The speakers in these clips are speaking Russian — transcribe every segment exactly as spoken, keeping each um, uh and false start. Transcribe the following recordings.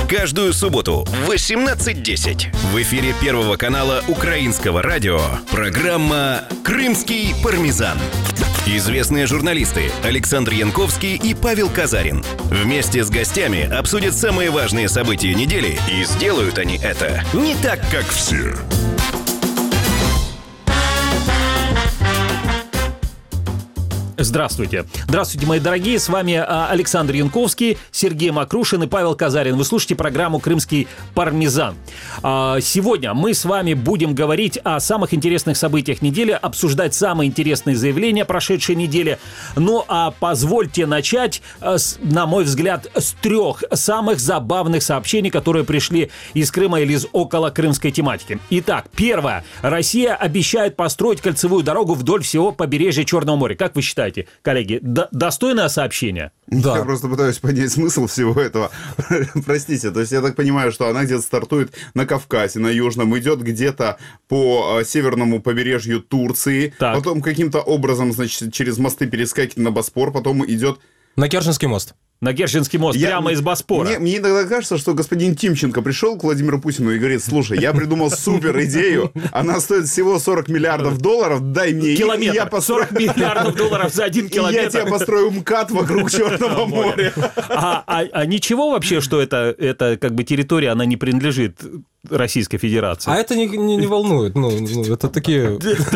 Каждую субботу в восемнадцать десять в эфире Первого канала Украинского радио программа «Крымский пармезан». Известные журналисты Александр Янковский и Павел Казарин вместе с гостями обсудят самые важные события недели, и сделают они это не так, как все. Здравствуйте. Здравствуйте, мои дорогие. С вами Александр Янковский, Сергей Макрушин и Павел Казарин. Вы слушаете программу «Крымский пармезан». Сегодня мы с вами будем говорить о самых интересных событиях недели, обсуждать самые интересные заявления прошедшей недели. Ну, а позвольте начать, на мой взгляд, с трех самых забавных сообщений, которые пришли из Крыма или из около крымской тематики. Итак, первое. Россия обещает построить кольцевую дорогу вдоль всего побережья Черного моря. Как вы считаете? Коллеги, д- достойное сообщение? Да. Я просто пытаюсь понять смысл всего этого. Простите, то есть я так понимаю, что она где-то стартует на Кавказе, на Южном, идет где-то по северному побережью Турции, так. Потом каким-то образом, значит, через мосты перескакивает на Боспор, потом идет... На Керченский мост. На Керченский мост, я, прямо из Боспора. Мне, мне иногда кажется, что господин Тимченко пришел к Владимиру Путину и говорит: слушай, я придумал супер идею, она стоит всего сорок миллиардов долларов, дай мне километр, я построю... сорок миллиардов долларов за один километр. И я тебе построю МКАД вокруг Черного моря. А, а, а ничего вообще, что это, это как бы территория, она не принадлежит Российской Федерации? А это не, не, не волнует, ну, ну, это такие...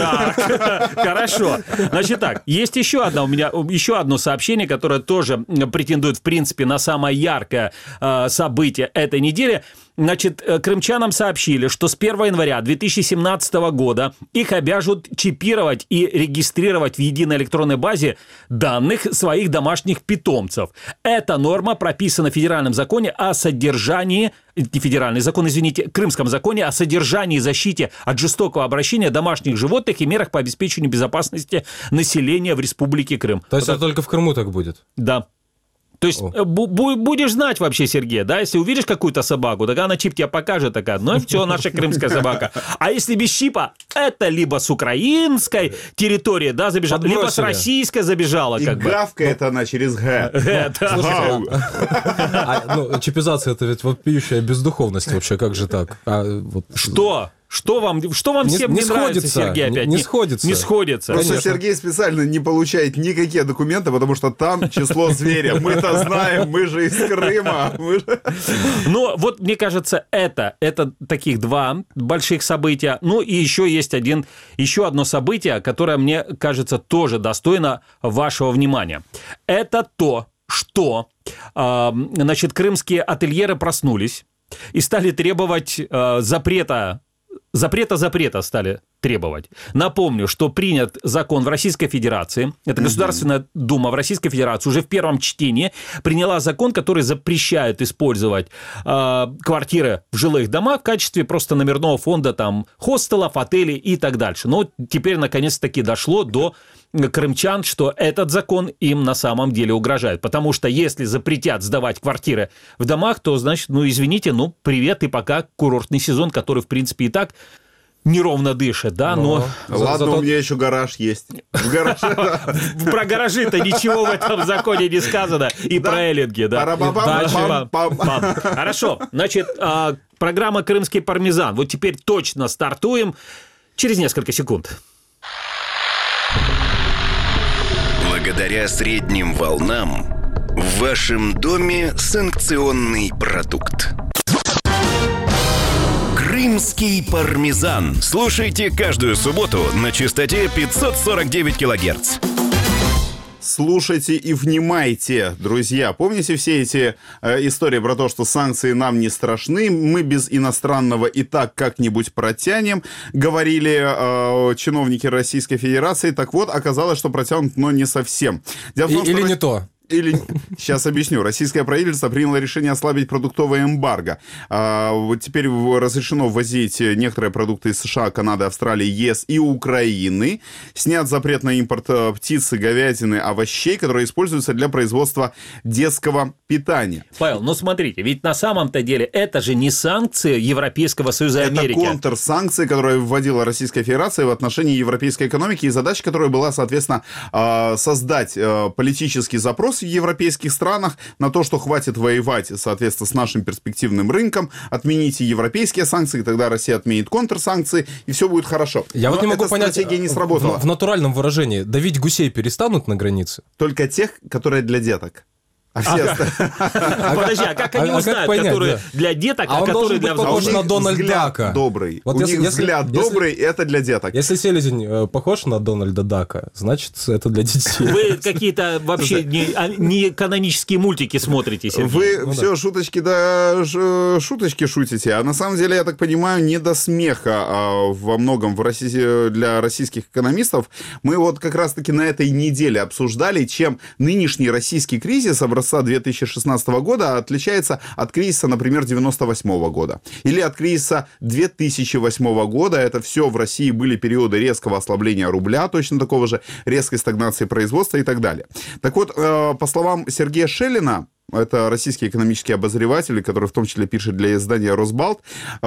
Так, хорошо. Значит так, есть еще одно, у меня еще одно сообщение, которое тоже претендует, в принципе, на самое яркое э, событие этой недели. Значит, крымчанам сообщили, что с первого января две тысячи семнадцатого года их обяжут чипировать и регистрировать в единой электронной базе данных своих домашних питомцев. Эта норма прописана в федеральном законе о содержании, не федеральный закон, извините, крымском законе о содержании и защите от жестокого обращения домашних животных и мерах по обеспечению безопасности населения в Республике Крым. То есть вот это только в Крыму так будет? Да. То есть бу- будешь знать вообще, Сергей, да, если увидишь какую-то собаку, так она чип тебе покажет, такая, ну и все, наша крымская собака. А если без чипа, это либо с украинской территории, да, забежала, Подбросили. Либо с российской забежала. И как бы. гавкает она через Г. Ну, чипизация — это ведь вопиющая бездуховность вообще, как же так? Что? Что вам, что вам не, всем не не нравится, Сергей, опять? Не, не сходится. Не сходится. Просто Сергей специально не получает никакие документы, потому что там число зверя. Мы-то знаем, мы же из Крыма. Мы же... Ну, вот, мне кажется, это, это таких два больших события. Ну, и еще есть один, еще одно событие, которое, мне кажется, тоже достойно вашего внимания. Это то, что, э, значит, крымские ательеры проснулись и стали требовать э, запрета Запрета-запрета стали требовать. Напомню, что принят закон в Российской Федерации, это Государственная Дума в Российской Федерации уже в первом чтении приняла закон, который запрещает использовать э, квартиры в жилых домах в качестве просто номерного фонда там хостелов, отелей и так дальше. Но теперь наконец-таки дошло до крымчан, что этот закон им на самом деле угрожает. Потому что если запретят сдавать квартиры в домах, то, значит, ну, извините, ну, привет и пока курортный сезон, который, в принципе, и так неровно дышит, да, но... но... Ладно, зато... у меня еще гараж есть. В гараже... Про гаражи-то ничего в этом законе не сказано. И про эллинги, да. Хорошо, значит, программа «Крымский пармезан». Вот теперь точно стартуем через несколько секунд. Благодаря средним волнам в вашем доме санкционный продукт. Крымский пармезан. Слушайте каждую субботу на частоте пятьсот сорок девять килогерц. Слушайте и внимайте, друзья. Помните все эти э, истории про то, что санкции нам не страшны, мы без иностранного и так как-нибудь протянем, говорили э, чиновники Российской Федерации. Так вот, оказалось, что протянут, но не совсем. Дело в том, и, или что... не то. Или... Сейчас объясню. Российское правительство приняло решение ослабить продуктовое эмбарго. А, вот теперь разрешено ввозить некоторые продукты из США, Канады, Австралии, ЕС и Украины. Снят запрет на импорт птицы, говядины, овощей, которые используются для производства детского питания. Павел, ну смотрите, ведь на самом-то деле это же не санкции Европейского Союза и Америки. Это контрсанкции, которые вводила Российская Федерация в отношении европейской экономики, и задача которой была, соответственно, создать политический запрос, запрос в европейских странах на то, что хватит воевать, соответственно, с нашим перспективным рынком, отмените европейские санкции, тогда Россия отменит контрсанкции, и все будет хорошо. Я Но вот не могу эта понять, стратегия не сработала. В, в натуральном выражении, давить гусей перестанут на границе? Только тех, которые для деток. А все Ага. остальные... Подожди, а как они а как узнают, понять, которые да? для деток, А а он которые должен для быть похож взрослых? на Дональда взгляд Дака. добрый. Вот У если- них если- взгляд если- добрый, это для деток. Если селезень э, похож на Дональда Дака, значит, это для детей. Вы какие-то вообще не, а, не канонические мультики смотрите, Сергей. Вы Ну все шуточки да ш- шуточки шутите, а на самом деле, я так понимаю, не до смеха а во многом в России, для российских экономистов. Мы вот как раз-таки на этой неделе обсуждали, чем нынешний российский кризис образца две тысячи шестнадцатого года отличается от кризиса, например, девяносто восьмого года. Или от кризиса две тысячи восьмого года. Это все в России были периоды резкого ослабления рубля, точно такого же, резкой стагнации производства и так далее. Так вот, э, по словам Сергея Шеллина, это российский экономический обозреватель, который в том числе пишет для издания «Росбалт»,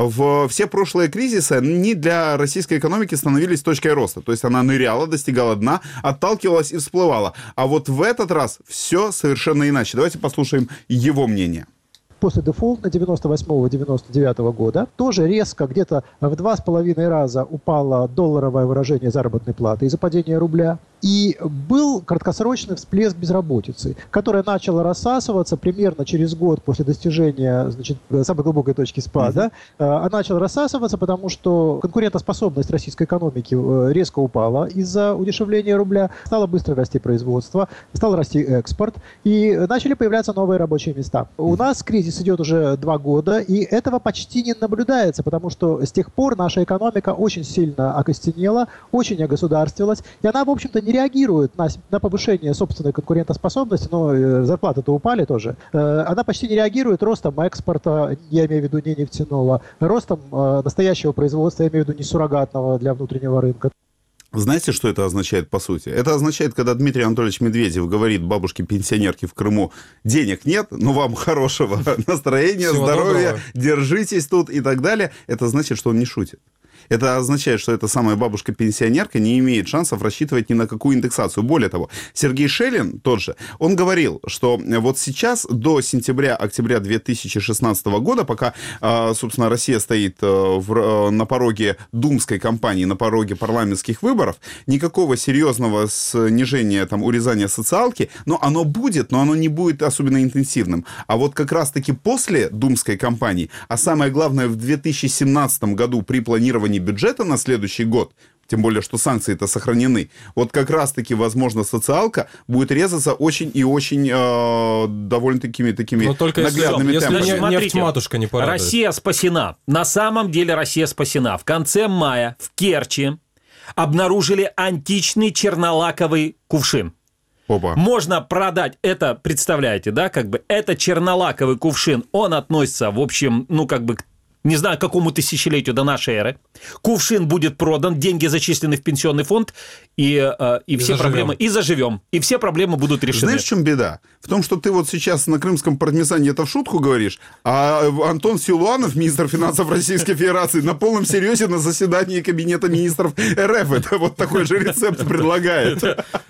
в все прошлые кризисы они для российской экономики становились точкой роста. То есть она ныряла, достигала дна, отталкивалась и всплывала. А вот в этот раз все совершенно иначе. Давайте послушаем его мнение. После дефолта девяносто восьмого — девяносто девятого года тоже резко где-то в два с половиной раза упало долларовое выражение заработной платы из-за падения рубля. И был краткосрочный всплеск безработицы, которая начала рассасываться примерно через год после достижения, значит, самой глубокой точки спада. Mm-hmm. Она начала рассасываться, потому что конкурентоспособность российской экономики резко упала из-за удешевления рубля, стало быстро расти производство, стал расти экспорт, и начали появляться новые рабочие места. У нас кризис идет уже два года, и этого почти не наблюдается, потому что с тех пор наша экономика очень сильно окостенела, очень огосударствовалась, и она, в общем-то, не реагирует на, на повышение собственной конкурентоспособности, но э, зарплаты-то упали тоже. Э, она почти не реагирует ростом экспорта, я имею в виду не нефтяного, ростом э, настоящего производства, я имею в виду не суррогатного для внутреннего рынка. Знаете, что это означает по сути? Это означает, когда Дмитрий Анатольевич Медведев говорит бабушке-пенсионерке в Крыму: денег нет, но вам хорошего настроения, Всего здоровья, доброго. Держитесь тут и так далее. Это значит, что он не шутит. Это означает, что эта самая бабушка-пенсионерка не имеет шансов рассчитывать ни на какую индексацию. Более того, Сергей Шеллин тот же, он говорил, что вот сейчас до сентября-октября две тысячи шестнадцатого года, пока, собственно, Россия стоит в, на пороге думской кампании, на пороге парламентских выборов, никакого серьезного снижения, там, урезания социалки, но оно будет, но оно не будет особенно интенсивным. А вот как раз-таки после думской кампании, а самое главное в две тысячи семнадцатом году при планировании бюджета на следующий год, тем более, что санкции-то сохранены, вот как раз-таки, возможно, социалка будет резаться очень и очень э, довольно-таки такими Но только наглядными если, темпами. если не, Смотрите, нефть-матушка не порадует. Россия спасена. На самом деле Россия спасена. В конце мая в Керчи обнаружили античный чернолаковый кувшин. Опа. Можно продать это, представляете, да, как бы это чернолаковый кувшин, он относится, в общем, ну, как бы к не знаю, к какому тысячелетию до нашей эры. Кувшин будет продан, деньги зачислены в пенсионный фонд, и, э, и, и все заживем. проблемы, и заживем, и все проблемы будут решены. Знаешь, в чем беда? В том, что ты вот сейчас на крымском пармезане это в шутку говоришь, а Антон Силуанов, министр финансов Российской Федерации, на полном серьезе на заседании Кабинета министров РФ это вот такой же рецепт предлагает.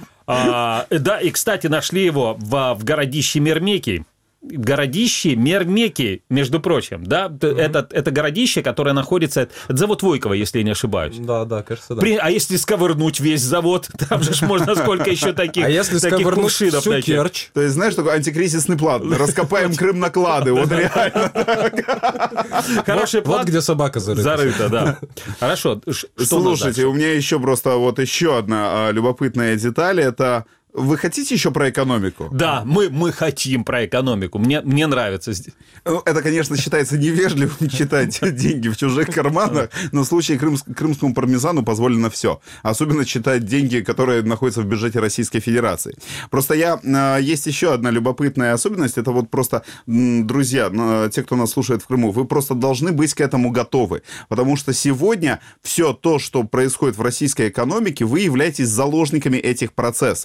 А, да, и, кстати, нашли его в, в городище Мермекий. Городище Мермекий, между прочим, да, mm-hmm. это, это городище, которое находится, это завод Войкова, если я не ошибаюсь. Да, да, кажется, да. При, а если сковырнуть весь завод, там же ж можно сколько еще таких А если таких сковырнуть кувшинов всю найти. Керчь? То есть, знаешь, такой антикризисный план. Раскопаем Крым наклады. Вот реально. Хороший Вот план. где собака зарыта. Зарыто, да. Хорошо, ш- что у нас Слушайте, дальше? у меня еще просто вот еще одна а, любопытная деталь. Это вы хотите еще про экономику? Да, мы, мы хотим про экономику. Мне, мне нравится здесь. Ну, это, конечно, считается невежливым читать деньги в чужих карманах, но в случае крымс- крымскому пармезану позволено все. Особенно читать деньги, которые находятся в бюджете Российской Федерации. Просто я... Есть еще одна любопытная особенность. Это вот просто, друзья, те, кто нас слушает в Крыму, вы просто должны быть к этому готовы. Потому что сегодня все то, что происходит в российской экономике, вы являетесь заложниками этих процессов. И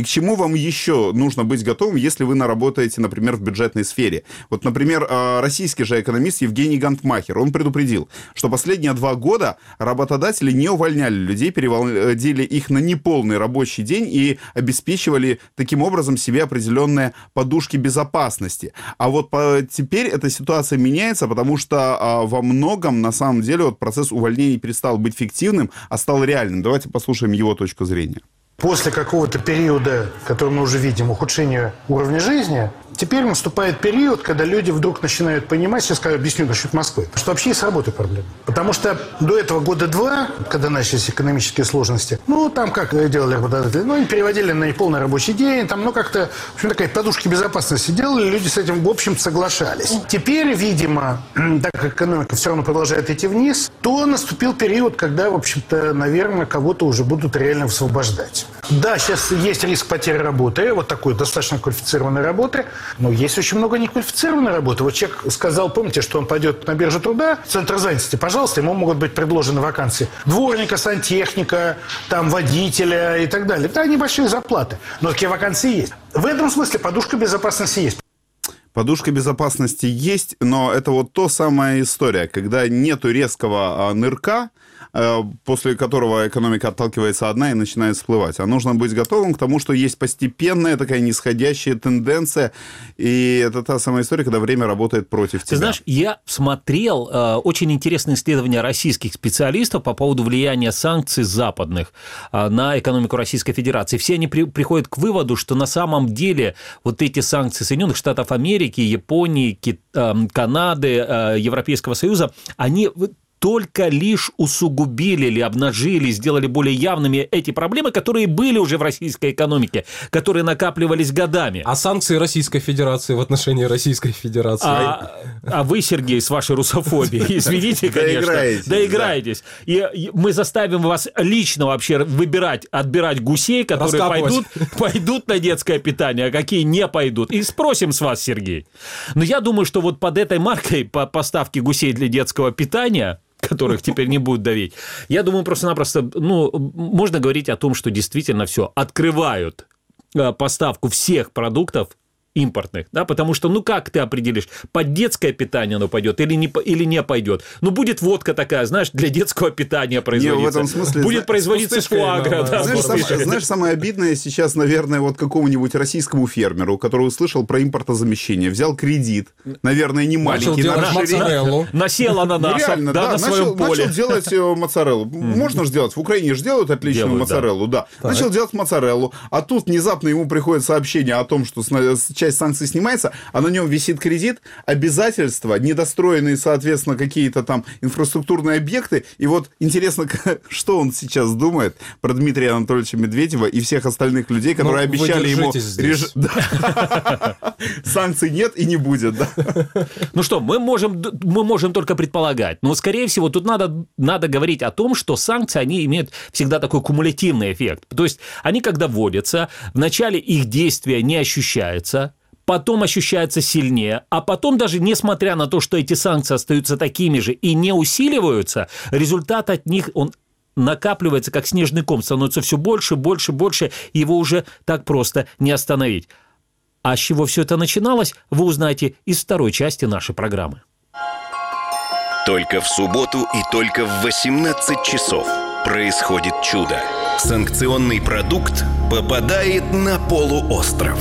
к чему вам еще нужно быть готовым, если вы наработаете, например, в бюджетной сфере. Вот, например, российский же экономист Евгений Гантмахер, он предупредил, что последние два года работодатели не увольняли людей, переводили их на неполный рабочий день и обеспечивали таким образом себе определенные подушки безопасности. А вот по, теперь эта ситуация меняется, потому что а, во многом, на самом деле, вот процесс увольнений перестал быть фиктивным, а стал реальным. Давайте послушаем его точку зрения. После какого-то периода, который мы уже видим, ухудшения уровня жизни, теперь наступает период, когда люди вдруг начинают понимать, сейчас я объясню насчет Москвы, что вообще и с работой проблемы. Потому что до этого года два, когда начались экономические сложности, ну, там как делали работодатели, ну, они переводили на неполный рабочий день, там, ну, как-то, в общем, такая подушки безопасности делали, люди с этим, в общем, соглашались. Теперь, видимо, так как экономика все равно продолжает идти вниз, то наступил период, когда, в общем-то, наверное, кого-то уже будут реально освобождать. Да, сейчас есть риск потери работы, вот такой достаточно квалифицированной работы, но есть очень много неквалифицированной работы. Вот человек сказал, помните, что он пойдет на биржу труда, в центр занятости, пожалуйста, ему могут быть предложены вакансии дворника, сантехника, там, водителя и так далее. Да, небольшие зарплаты, но такие вакансии есть. В этом смысле подушка безопасности есть. Подушка безопасности есть, но это вот та самая история, когда нету резкого нырка, после которого экономика отталкивается одна и начинает всплывать. А нужно быть готовым к тому, что есть постепенная такая нисходящая тенденция, и это та самая история, когда время работает против тебя. Ты знаешь, я смотрел э, очень интересные исследования российских специалистов по поводу влияния санкций западных э, на экономику Российской Федерации. Все они при, приходят к выводу, что на самом деле вот эти санкции Соединенных Штатов Америки, Японии, Кит, э, Канады, э, Европейского Союза, они только лишь усугубили или обнажили, сделали более явными эти проблемы, которые были уже в российской экономике, которые накапливались годами. А санкции Российской Федерации в отношении Российской Федерации? А, а вы, Сергей, с вашей русофобией, извините, конечно, доиграетесь. доиграетесь. Да. И мы заставим вас лично вообще выбирать, отбирать гусей, которые пойдут, пойдут на детское питание, а какие не пойдут. И спросим с вас, Сергей. Но я думаю, что вот под этой маркой по поставке гусей для детского питания, которых теперь не будут давить, я думаю, просто-напросто, ну, можно говорить о том, что действительно все, открывают поставку всех продуктов импортных, да, потому что, ну, как ты определишь, под детское питание оно пойдет или не, или не пойдет? Ну, будет водка такая, знаешь, для детского питания производиться. Не, в этом смысле, будет зна- производиться фуагра. Да, знаешь, сам, знаешь, самое обидное сейчас, наверное, вот какому-нибудь российскому фермеру, который услышал про импортозамещение, взял кредит, наверное, не маленький, на моцареллу. Насел ананасов, Реально, да, да, на своем начал, поле. Начал делать моцареллу. Можно же делать, в Украине же делают отличную делают, моцареллу, да. да. Начал делать моцареллу, а тут внезапно ему приходит сообщение о том, что часть санкций снимается, а на нем висит кредит, обязательства, недостроенные, соответственно, какие-то там инфраструктурные объекты. И вот интересно, что он сейчас думает про Дмитрия Анатольевича Медведева и всех остальных людей, которые ну, обещали ему... Реж... Санкций нет и не будет. Да. Ну что, мы можем, мы можем только предполагать. Но, скорее всего, тут надо, надо говорить о том, что санкции, они имеют всегда такой кумулятивный эффект. То есть они, когда вводятся, вначале их действие не ощущается, потом ощущается сильнее, а потом даже несмотря на то, что эти санкции остаются такими же и не усиливаются, результат от них, он накапливается как снежный ком, становится все больше, больше, больше, и его уже так просто не остановить. А с чего все это начиналось, вы узнаете из второй части нашей программы. Только в субботу и только в восемнадцать часов происходит чудо. Санкционный продукт попадает на полуостров.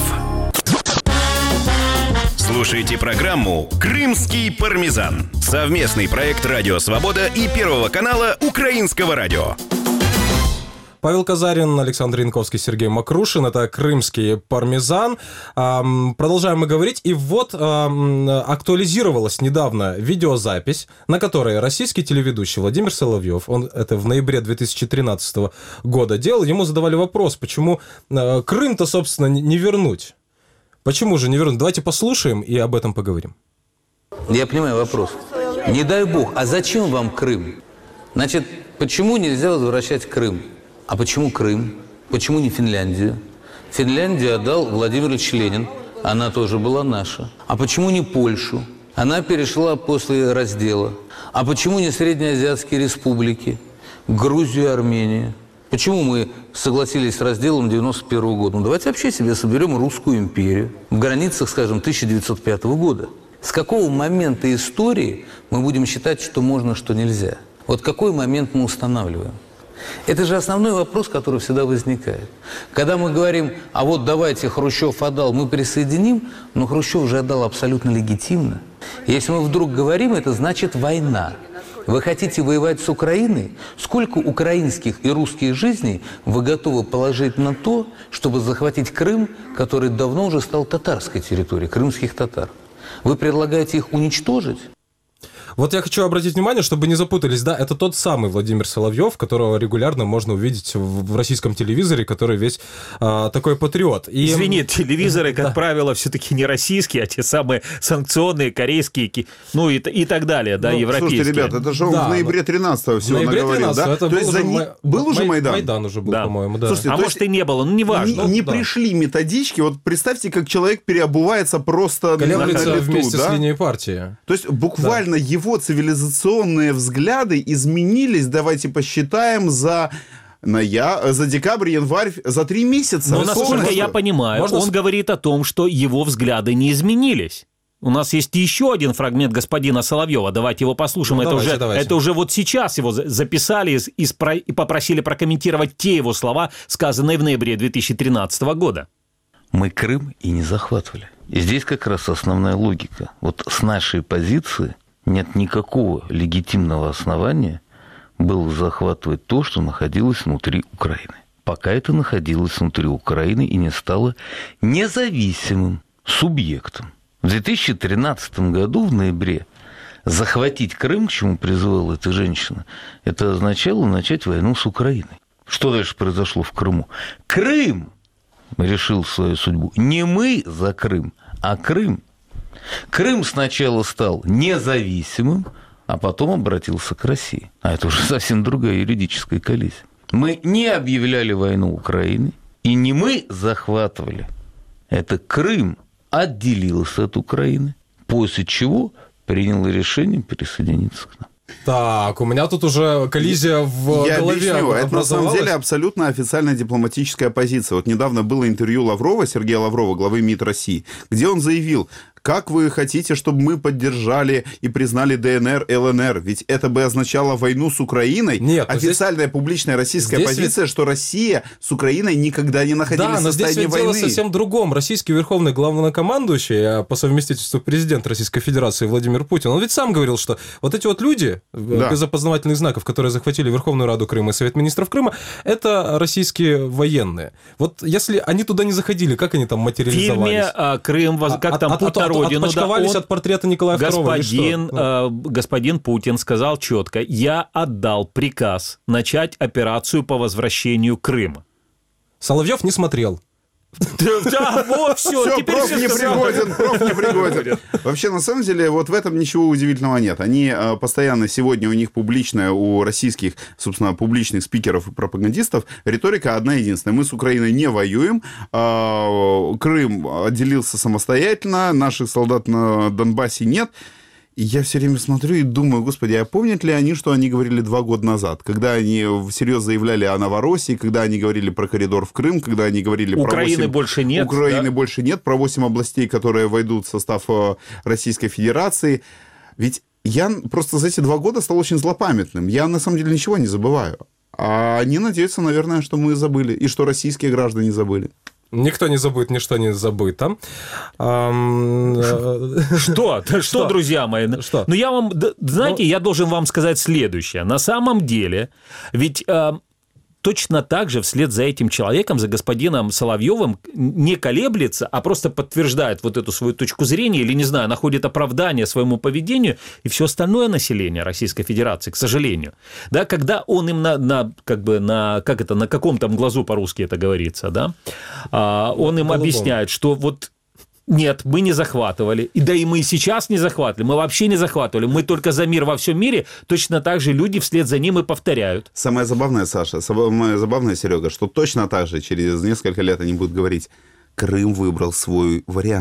Слушайте программу «Крымский пармезан». Совместный проект «Радио Свобода» и Первого канала Украинского радио. Павел Казарин, Александр Янковский, Сергей Макрушин. Это «Крымский пармезан». Продолжаем мы говорить. И вот актуализировалась недавно видеозапись, на которой российский телеведущий Владимир Соловьев, он это в ноябре две тысячи тринадцатого года делал, ему задавали вопрос, почему Крым-то, собственно, не вернуть. Почему же не вернуть? Давайте послушаем и об этом поговорим. Я понимаю вопрос. Не дай бог, а зачем вам Крым? Значит, почему нельзя возвращать Крым? А почему Крым? Почему не Финляндию? Финляндию отдал Владимир Ильич Ленин. Она тоже была наша. А почему не Польшу? Она перешла после раздела. А почему не Среднеазиатские республики? Грузию, Армению? Почему мы согласились с разделом девяносто первого года? Ну, давайте вообще себе соберем Русскую империю в границах, скажем, тысяча девятьсот пятого года. С какого момента истории мы будем считать, что можно, что нельзя? Вот какой момент мы устанавливаем? Это же основной вопрос, который всегда возникает. Когда мы говорим, а вот давайте Хрущев отдал, мы присоединим, но Хрущев же отдал абсолютно легитимно. Если мы вдруг говорим, это значит война. Вы хотите воевать с Украиной? Сколько украинских и русских жизней вы готовы положить на то, чтобы захватить Крым, который давно уже стал татарской территорией, крымских татар? Вы предлагаете их уничтожить? Вот я хочу обратить внимание, чтобы не запутались, да, это тот самый Владимир Соловьев, которого регулярно можно увидеть в, в российском телевизоре, который весь а, такой патриот. И... Извини, телевизоры, как да. правило, все-таки не российские, а те самые санкционные, корейские, ну и, и так далее, да, ну, европейские. Слушайте, ребята, это же он да, в ноябре тринадцатого всего наговорил, да? Это То есть за уже, ни... был уже Майдан? Майдан уже был, да. по-моему, да. Слушайте, а может и не было, ну неважно. Не, не да. пришли методички, вот представьте, как человек переобувается просто колеблется на лету, вместе да? с линией партии. То есть буквально да. его цивилизационные взгляды изменились, давайте посчитаем, за... Я, за декабрь, январь, за три месяца. Но насколько я понимаю, Можно... он говорит о том, что его взгляды не изменились. У нас есть еще один фрагмент господина Соловьева. Давайте его послушаем. Ну, это, давайте, уже, давайте. это уже вот сейчас его записали и, спро... и попросили прокомментировать те его слова, сказанные в ноябре две тысячи тринадцатого года. Мы Крым и не захватывали. И здесь как раз основная логика. Вот с нашей позиции нет никакого легитимного основания было захватывать то, что находилось внутри Украины. Пока это находилось внутри Украины и не стало независимым субъектом. В две тысячи тринадцатом году, в ноябре, захватить Крым, к чему призывала эта женщина, это означало начать войну с Украиной. Что дальше произошло в Крыму? Крым решил свою судьбу. Не мы за Крым, а Крым. Крым сначала стал независимым, а потом обратился к России. А это уже совсем другая юридическая коллизия. Мы не объявляли войну Украине, и не мы захватывали. Это Крым отделился от Украины, после чего принял решение присоединиться к нам. Так, у меня тут уже коллизия в Я голове объясню. Это на самом деле образовалась. абсолютно официальная дипломатическая позиция. Вот недавно было интервью Лаврова, Сергея Лаврова, главы МИД России, где он заявил: как вы хотите, чтобы мы поддержали и признали ДНР, ЛНР? Ведь это бы означало войну с Украиной. Нет, официальная здесь... публичная российская здесь позиция, ведь... что Россия с Украиной никогда не находились да, в но состоянии здесь ведь войны. дело совсем другом. Российский верховный главнокомандующий, а по совместительству президент Российской Федерации Владимир Путин, он ведь сам говорил, что вот эти вот люди, да. без опознавательных знаков, которые захватили Верховную Раду Крыма и Совет министров Крыма, это российские военные. Вот если они туда не заходили, как они там материализовались? В фильме а, «Крым», как там, а, «Путь на родину», да, он... от портрета Николая господин, второго. э, господин Путин сказал четко: я отдал приказ начать операцию по возвращению Крыма. Соловьев не смотрел. Да, вот все, Все, теперь проф все не пригоден, проф не пригоден. Вообще, на самом деле, вот в этом ничего удивительного нет. Они э, постоянно, сегодня у них публичная, у российских, собственно, публичных спикеров и пропагандистов риторика одна единственная. Мы с Украиной не воюем, э, Крым отделился самостоятельно, наших солдат на Донбассе нет. И я все время смотрю и думаю: господи, а помнят ли они, что они говорили два года назад, когда они всерьез заявляли о Новороссии, когда они говорили про коридор в Крым, когда они говорили Украины про восемь... больше нет. Украины да? больше нет, про восемь областей, которые войдут в состав Российской Федерации. Ведь я просто за эти два года стал очень злопамятным. Я на самом деле ничего не забываю. А они надеются, наверное, что мы забыли, и что российские граждане забыли. Никто не забыт, ничто не забыто. Что? Что, друзья мои? Что? Ну, я вам, знаете, я должен вам сказать следующее. На самом деле, ведь точно так же вслед за этим человеком, за господином Соловьевым, не колеблется, а просто подтверждает вот эту свою точку зрения или, не знаю, находит оправдание своему поведению и все остальное население Российской Федерации, к сожалению. Да, когда он им на, на как бы на, как это, на каком там глазу по-русски это говорится, да, он им объясняет, что вот нет, мы не захватывали. И да и мы сейчас не захватывали. Мы вообще не захватывали. Мы только за мир во всем мире. Точно так же люди вслед за ним и повторяют. Самое забавное, Саша, самое забавное, Серега, что точно так же через несколько лет они будут говорить: Крым выбрал свой вариант.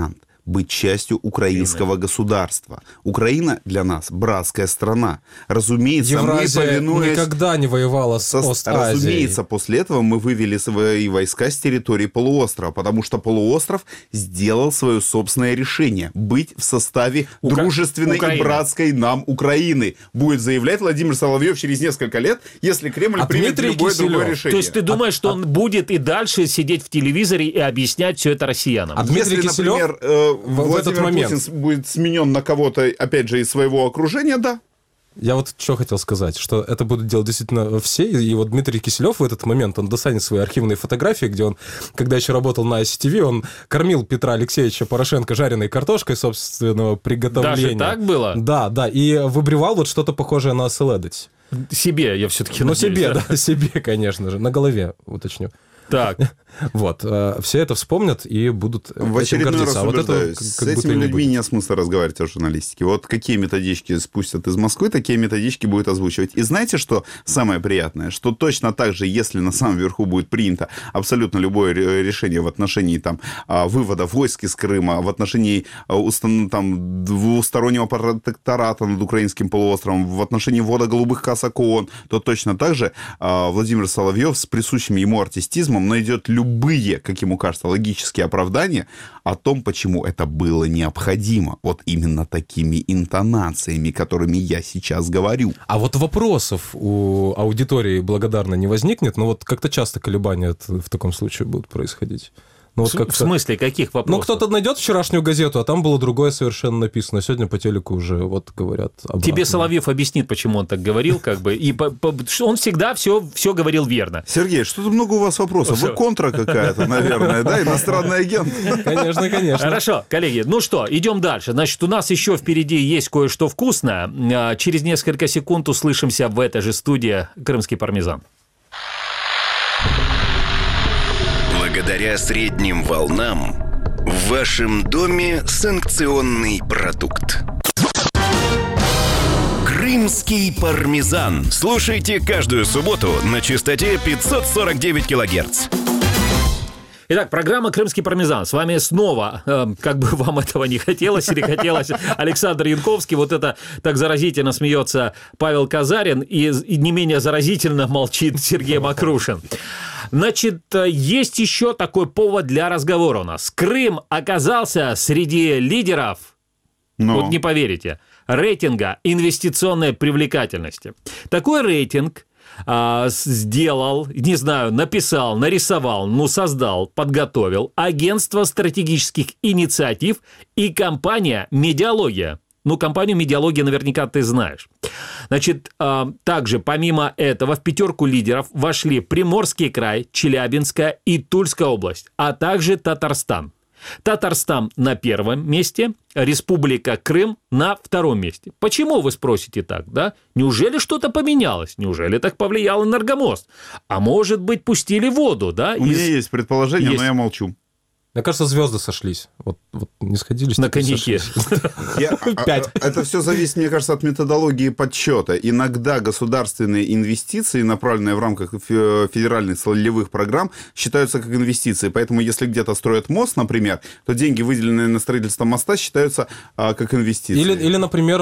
быть частью украинского государства. Украина для нас братская страна. Разумеется, Евразия мы, повинуясь... никогда не воевала с Со... Ост-Азией. Разумеется, после этого мы вывели свои войска с территории полуострова, потому что полуостров сделал свое собственное решение быть в составе Ука... дружественной Украина. И братской нам Украины. Будет заявлять Владимир Соловьев через несколько лет, если Кремль а примет Дмитрий любое Киселев. Другое решение. То есть ты думаешь, а... что он будет и дальше сидеть в телевизоре и объяснять все это россиянам? А Дмитрий если, Киселев например, э, в, Владимир в этот момент Путин будет сменен на кого-то, опять же, из своего окружения, да. Я вот что хотел сказать, что это будут делать действительно все, и вот Дмитрий Киселев в этот момент, он достанет свои архивные фотографии, где он, когда еще работал на ай си ти ви, он кормил Петра Алексеевича Порошенко жареной картошкой собственного приготовления. Даже так было? Да, да, и выбривал вот что-то похожее на оселедить. Себе, я все-таки Ну, надеюсь, себе, да? да, себе, конечно же, на голове, уточню. Так. Вот, все это вспомнят и будут в очередной раз а вот это, с этими людьми нет смысла разговаривать о журналистике. Вот какие методички спустят из Москвы, такие методички будет озвучивать. И знаете, что самое приятное? Что точно так же, если на самом верху будет принято абсолютно любое решение в отношении там, вывода войск из Крыма, в отношении там, двустороннего протектората над украинским полуостровом, в отношении ввода голубых касок ООН, то точно так же Владимир Соловьев с присущим ему артистизмом найдет любые любые, как ему кажется, логические оправдания о том, почему это было необходимо. Вот именно такими интонациями, которыми я сейчас говорю. А вот вопросов у аудитории благодарно не возникнет, но вот как-то часто колебания в таком случае будут происходить. Ну, вот в смысле, каких вопросов? Ну, кто-то найдет вчерашнюю газету, а там было другое совершенно написано. Сегодня по телеку уже вот говорят обратно. Тебе Соловьев объяснит, почему он так говорил, как бы, и по, по, он всегда все, все говорил верно. Сергей, что-то много у вас вопросов. Вы контра какая-то, наверное, да, иностранный агент? Конечно, конечно. Хорошо, коллеги, ну что, идем дальше. Значит, у нас еще впереди есть кое-что вкусное. Через несколько секунд услышимся в этой же студии «Крымский пармезан». Благодаря средним волнам в вашем доме санкционный продукт. Крымский пармезан. Слушайте каждую субботу на частоте пятьсот сорок девять килогерц. Итак, программа «Крымский пармезан». С вами снова, э, как бы вам этого не хотелось или хотелось, Александр Янковский. Вот это так заразительно смеется Павел Казарин, и, и не менее заразительно молчит Сергей Макрушин. Значит, есть еще такой повод для разговора у нас. Крым оказался среди лидеров, Но. вот не поверите, рейтинга инвестиционной привлекательности. Такой рейтинг а, сделал, не знаю, написал, нарисовал, ну, создал, подготовил агентство стратегических инициатив и компания «Медиалогия». Ну, компанию «Медиалогия» наверняка ты знаешь. Значит, также, помимо этого, в пятерку лидеров вошли Приморский край, Челябинская и Тульская область, а также Татарстан. Татарстан на первом месте, Республика Крым на втором месте. Почему, вы спросите так, да? Неужели что-то поменялось? Неужели так повлиял Энергомост? А может быть, пустили воду, да? У Из... меня есть предположение, есть... но я молчу. Мне кажется, звезды сошлись. Вот, вот не сходились. На коньяке. Пять. Это все зависит, мне кажется, от методологии подсчета. Иногда государственные инвестиции, направленные в рамках федеральных целевых программ, считаются как инвестиции. Поэтому, если где-то строят мост, например, то деньги, выделенные на строительство моста, считаются а, как инвестиции. Или, или например,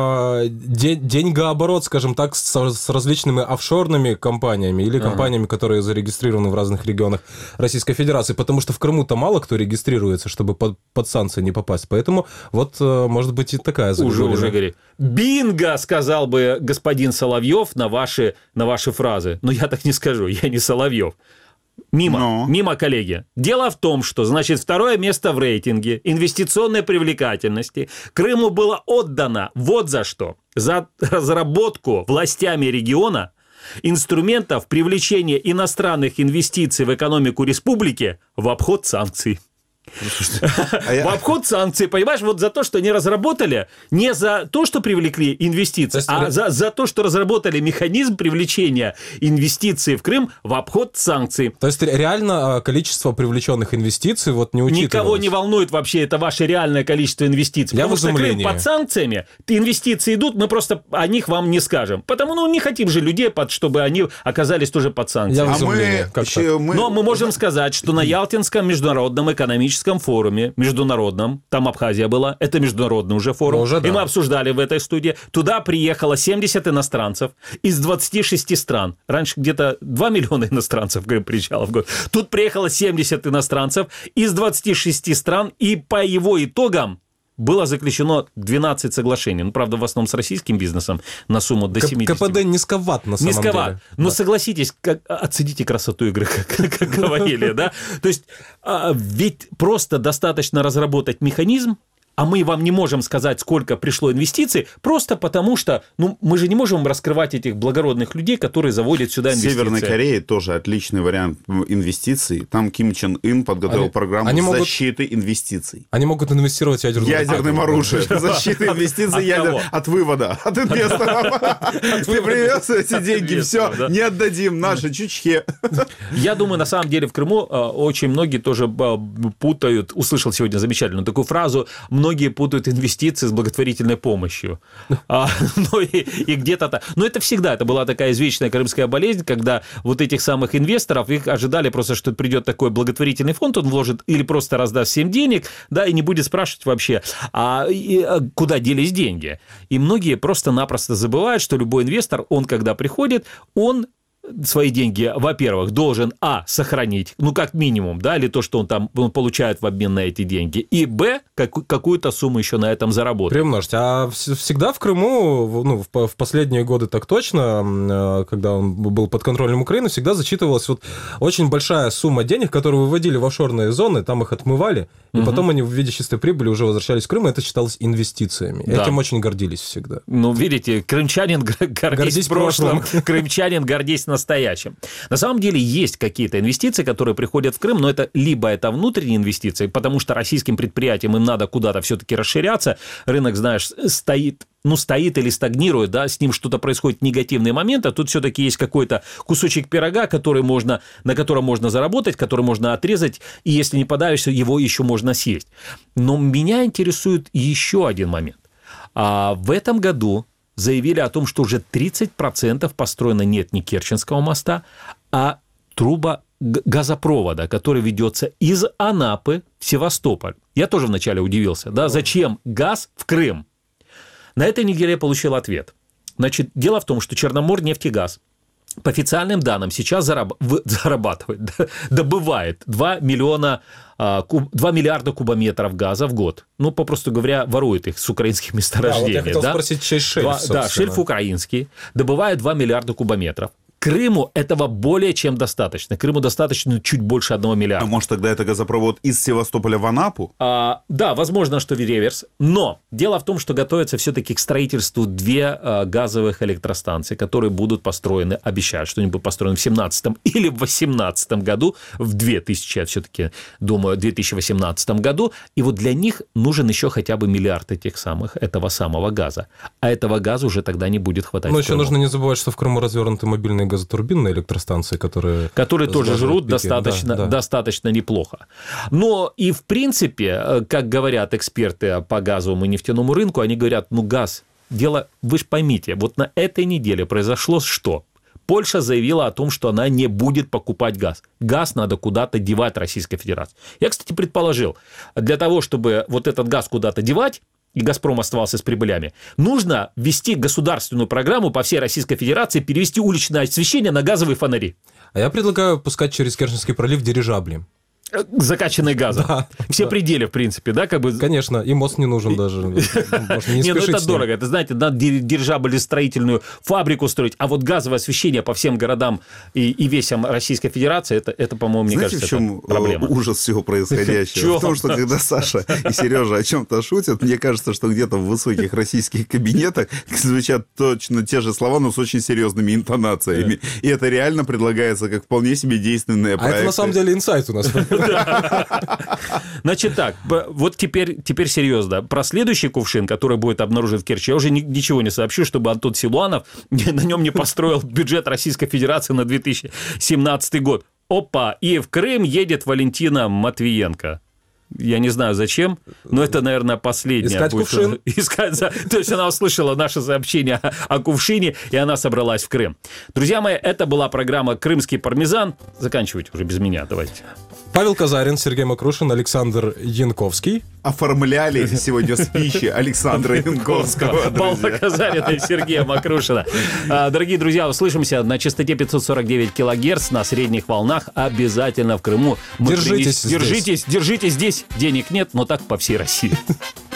деньгооборот, скажем так, с, с различными офшорными компаниями или компаниями, ага. которые зарегистрированы в разных регионах Российской Федерации. Потому что в Крыму-то мало кто регистрируется, чтобы под, под санкции не попасть. Поэтому вот, может быть, и такая загрузка. Уже, уже говори. Бинго, сказал бы господин Соловьев на ваши, на ваши фразы. Но я так не скажу, я не Соловьев. Мимо, Но. мимо, коллеги. Дело в том, что, значит, второе место в рейтинге инвестиционной привлекательности Крыму было отдано вот за что. За разработку властями региона инструментов привлечения иностранных инвестиций в экономику республики в обход санкций. В обход санкций, понимаешь, вот за то, что не разработали, не за то, что привлекли инвестиции, есть, а за, за то, что разработали механизм привлечения инвестиций в Крым в обход санкций. То есть реально количество привлеченных инвестиций вот не учитывалось? Никого не волнует вообще это ваше реальное количество инвестиций. Я потому что Крым под санкциями, инвестиции идут, мы просто о них вам не скажем. Потому ну, не хотим же людей, под, чтобы они оказались тоже под санкциями. Я в а мы, мы... Но мы можем сказать, что на Ялтинском международном экономическом Парижском форуме международном, там Абхазия была, это международный уже форум, уже, да. и мы обсуждали в этой студии, туда приехало семьдесят иностранцев из двадцати шести стран. Раньше где-то два миллиона иностранцев приезжало в год. Тут приехало семьдесят иностранцев из двадцати шести стран, и по его итогам было заключено двенадцать соглашений. Ну, правда, в основном с российским бизнесом на сумму до семидесяти. КПД низковат, на самом низковат. деле. Низковат. Но да. Согласитесь, как, оцените красоту игры, как, как говорили, да? То есть, ведь просто достаточно разработать механизм, а мы вам не можем сказать, сколько пришло инвестиций, просто потому что, ну, мы же не можем раскрывать этих благородных людей, которые заводят сюда инвестиции. Северной Корее тоже отличный вариант инвестиций. Там Ким Чен Ын подготовил они, программу они могут, защиты инвестиций. Они могут инвестировать в ядерную ядерным оружием. Защита инвестиций от вывода, от инвесторов. Ты привез эти деньги, все, не отдадим, наши чучхе. Я думаю, на самом деле в Крыму очень многие тоже путают, услышал сегодня замечательную такую фразу, многие путают инвестиции с благотворительной помощью. А, ну, и, и где-то так. Но это всегда, это была такая извечная крымская болезнь, когда вот этих самых инвесторов, их ожидали просто, что придет такой благотворительный фонд, он вложит или просто раздаст всем денег, да, и не будет спрашивать вообще, а, и, а куда делись деньги. И многие просто-напросто забывают, что любой инвестор, он когда приходит, он свои деньги, во-первых, должен, а, сохранить, ну, как минимум, да, или то, что он там он получает в обмен на эти деньги, и, б, как, какую-то сумму еще на этом заработать. Приумножить. А всегда в Крыму, ну, в, в последние годы так точно, когда он был под контролем Украины, всегда зачитывалась вот очень большая сумма денег, которые выводили в офшорные зоны, там их отмывали, и угу. потом они в виде чистой прибыли уже возвращались в Крым, и это считалось инвестициями. Да. Этим очень гордились всегда. Ну, видите, крымчанин гордись, гордись прошлым, крымчанин гордись настоящим. На самом деле есть какие-то инвестиции, которые приходят в Крым, но это либо это внутренние инвестиции, потому что российским предприятиям им надо куда-то все-таки расширяться, рынок, знаешь, стоит, ну, стоит или стагнирует, да, с ним что-то происходит, негативные моменты, а тут все-таки есть какой-то кусочек пирога, который можно, на котором можно заработать, который можно отрезать, и если не подавишься, его еще можно съесть. Но меня интересует еще один момент. А в этом году заявили о том, что уже тридцать процентов построено нет не Керченского моста, а труба газопровода, который ведется из Анапы в Севастополь. Я тоже вначале удивился, да, зачем газ в Крым? На этой неделе я получил ответ. Значит, дело в том, что Черноморнефтегаз, по официальным данным, сейчас зараб- зарабатывает, добывает два миллиона, два миллиарда кубометров газа в год. Ну, попросту говоря, ворует их с украинских месторождений. Да, вот я хотел да? спросить, чей шельф, два, Да, шельф украинский, добывает два миллиарда кубометров. Крыму этого более чем достаточно. Крыму достаточно чуть больше одного миллиарда. А может, тогда это газопровод из Севастополя в Анапу? А, да, возможно, что реверс. Но дело в том, что готовятся все-таки к строительству две а, газовых электростанции, которые будут построены, обещают, что они будут построены в семнадцатом или в восемнадцатом году, в две тысячи, я все-таки думаю, в две тысячи восемнадцатом году. И вот для них нужен еще хотя бы миллиард этих самых, этого самого газа. А этого газа уже тогда не будет хватать. Но еще нужно не забывать, что в Крыму развернуты мобильные газотурбинные электростанции, которые... Которые тоже жрут достаточно, да, да. достаточно неплохо. Но и в принципе, как говорят эксперты по газовому и нефтяному рынку, они говорят, ну газ, дело, вы же поймите, вот на этой неделе произошло что? Польша заявила о том, что она не будет покупать газ. Газ надо куда-то девать Российской Федерации. Я, кстати, предположил, для того, чтобы вот этот газ куда-то девать, и «Газпром» оставался с прибылями, нужно ввести государственную программу по всей Российской Федерации, перевести уличное освещение на газовые фонари. А я предлагаю пускать через Керченский пролив дирижабли. Закачанные газом. Да, Все да. пределы, в принципе, да, как бы. Конечно, и мост не нужен даже. Не, не ну это дорого. Это, знаете, надо дирижаблестроительную фабрику строить, а вот газовое освещение по всем городам и, и весям Российской Федерации, это, это по-моему, мне Знаете, кажется, в чем это проблема. Ужас всего происходящего? В том, что когда Саша и Сережа о чем-то шутят, мне кажется, что где-то в высоких российских кабинетах звучат точно те же слова, но с очень серьезными интонациями. И это реально предлагается как вполне себе действенная проекция. А это на самом деле инсайт у нас. Значит так, вот теперь, теперь серьезно. Про следующий кувшин, который будет обнаружен в Керчи, я уже ни, ничего не сообщу, чтобы Антон Силуанов на нем не построил бюджет Российской Федерации на две тысячи семнадцатый год. Опа, и в Крым едет Валентина Матвиенко. Я не знаю, зачем, но это, наверное, последнее. Искать будет. кувшин? Искать, то есть она услышала наше сообщение о кувшине, и она собралась в Крым. Друзья мои, это была программа «Крымский пармезан». Заканчивайте уже без меня, давайте. Павел Казарин, Сергей Макрушин, Александр Янковский. Оформляли сегодня спичи Александра Янковского. Павла Казарина и Сергея Макрушина. Дорогие друзья, услышимся на частоте пятьсот сорок девять килогерц на средних волнах. Обязательно в Крыму. Мы Держитесь принес... здесь. Держитесь, держитесь здесь. Денег нет, но так по всей России.